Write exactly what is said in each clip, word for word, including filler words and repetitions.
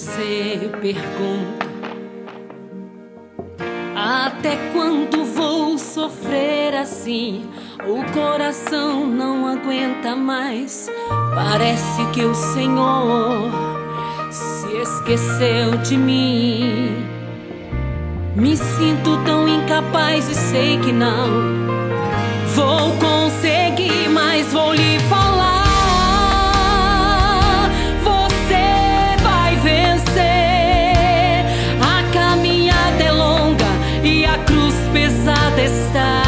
Você pergunta: até quando vou sofrer assim? O coração não aguenta mais. Parece que o Senhor se esqueceu de mim. Me sinto tão incapaz e sei que não vou conseguir, mas vou lhe falar. Você vai vencer. A caminhada é longa e a cruz pesada está.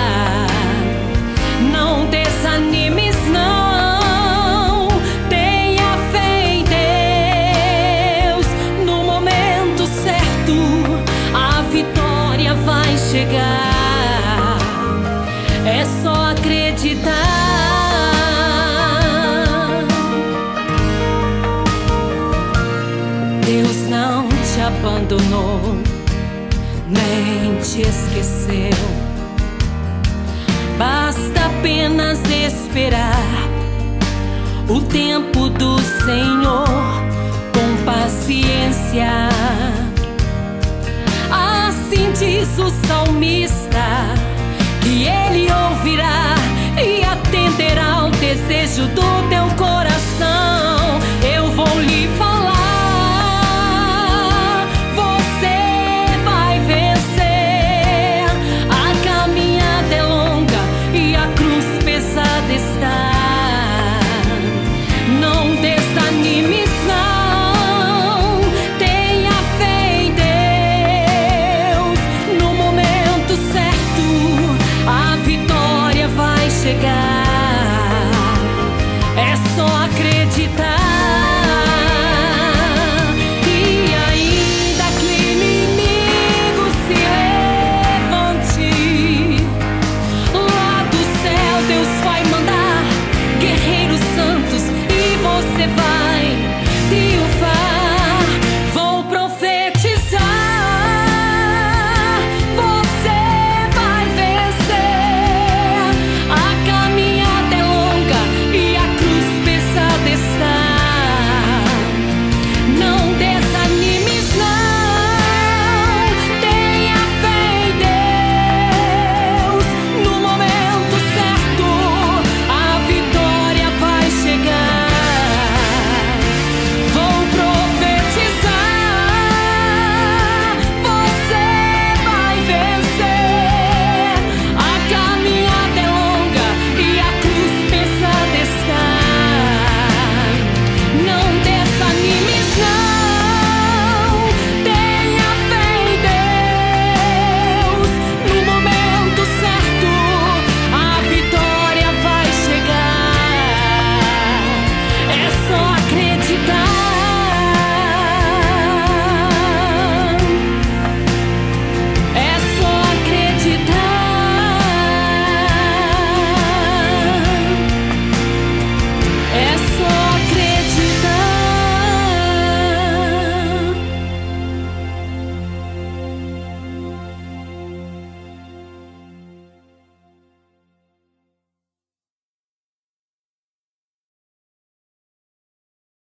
Não desanimes, não. Tenha fé em Deus. No momento certo a vitória vai chegar. É só acreditar. Deus não te abandonou, nem te esqueceu. Basta apenas esperar o tempo do Senhor com paciência. Assim diz o salmista, que Ele ouvirá e atenderá ao desejo do